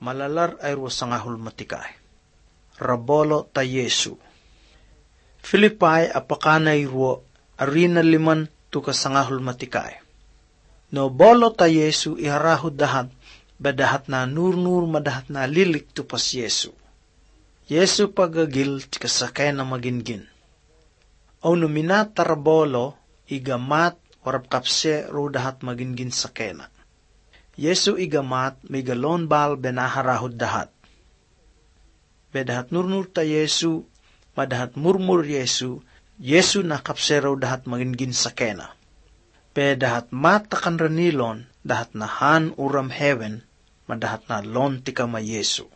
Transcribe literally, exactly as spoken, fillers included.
malalar ay rusangahul matikay. Rabolo ta Yesu. Filipay apakanay ruo arina liman tu kasangahul matikay. No bolo ta Yesu iharahod dahat, badahat na nur-nur madahat na lilik tu pas Yesu. Yesu pagagil ti kasakay na magingin. O numina tarabolo igamat warap kapse ro dahat magingin sakena. Yesu igamat may galon bal benaharahod dahat. Bedahat nur-nur ta Yesu, madahat murmur Yesu, Yesu na kapse raw dahat magingin sakena. Bedahat matakan ranilon, dahat na han uram heaven, madahat na lon ti kama Yesu.